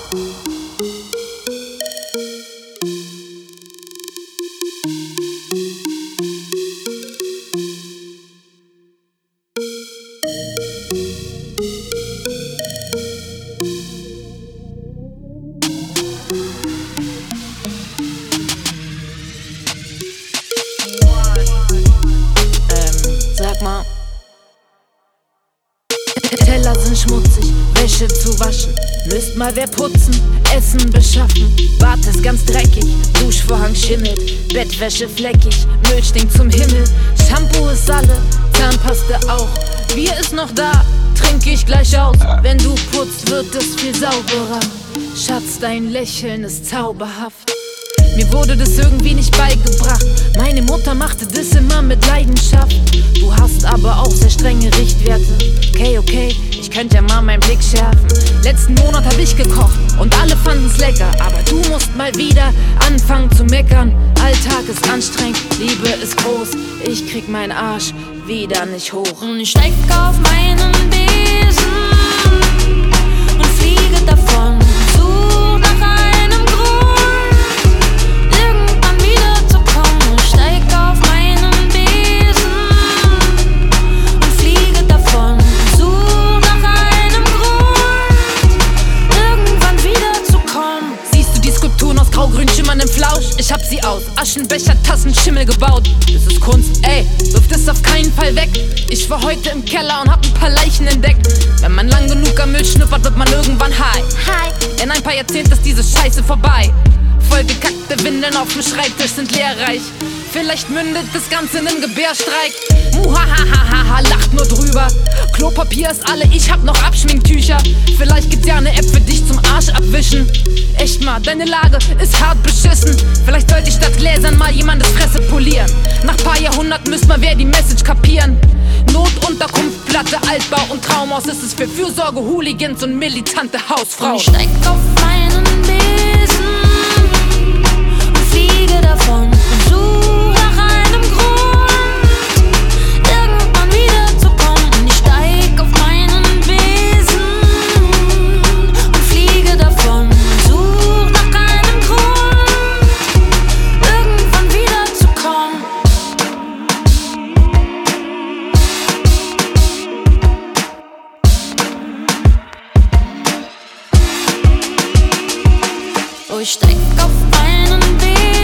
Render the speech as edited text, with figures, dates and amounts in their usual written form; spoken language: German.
Sag mal. Teller sind schmutzig, Wäsche zu waschen. Müsst mal wer putzen, Essen beschaffen. Bad ist ganz dreckig, Duschvorhang schimmelt. Bettwäsche fleckig, Müll stinkt zum Himmel. Shampoo ist alle, Zahnpaste auch. Bier ist noch da, trinke ich gleich aus. Wenn du putzt, wird es viel sauberer. Schatz, dein Lächeln ist zauberhaft. Mir wurde das irgendwie nicht beigebracht. Meine Mutter machte das immer mit Leidenschaft. Du hast aber auch sehr strenge Richtwerte. Okay, ich könnte ja mal meinen Blick schärfen. Letzten Monat hab ich gekocht und alle fanden's lecker. Aber du musst mal wieder anfangen zu meckern. Alltag ist anstrengend, Liebe ist groß. Ich krieg meinen Arsch wieder nicht hoch. Und ich steig auf meinen Besen und fliege davon. Such nach einem Grund, irgendwann wieder zu kommen. Ich steig auf meinen Besen und fliege davon. Such nach einem Grund, irgendwann wieder zu kommen. Siehst du die Skulpturen aus grau-grün schimmerndem Flausch? Ich hab sie aus Aschenbecher, Tassen, Schimmel gebaut. Das ist Kunst, ey, wirf das auf keinen Fall weg. Ich war heute im Keller und hab ein paar Leichen entdeckt. Wenn man lang genug am Müll schnuppert, wird man irgendwann high. In ein paar Jahrzehnten ist diese Scheiße vorbei. Vollgekackte Windeln auf dem Schreibtisch sind lehrreich. Vielleicht mündet das Ganze in einem Gebärstreik. Muhahahaha, lacht nur drüber. Klopapier ist alle, ich hab noch Abschminktücher. Vielleicht gibt's ja eine App für dich zum Arsch abwischen. Echt mal, deine Lage ist hart beschissen. Vielleicht sollte ich statt Gläsern mal jemandes Fresse polieren. Nach paar Jahrhunderten müsst mal wer die Message kapieren. Notunterkunft, Platte, Altbau und Traumhaus ist es für Fürsorge, Hooligans und militante Hausfrauen. Und ich steig auf meinen Besen und fliege davon. Und such nach einem Grund, irgendwann wieder zu kommen. Und ich steig auf meinen Besen und fliege davon. Und such nach einem Grund, irgendwann wieder zu kommen. Oh, ich steig auf einen Weg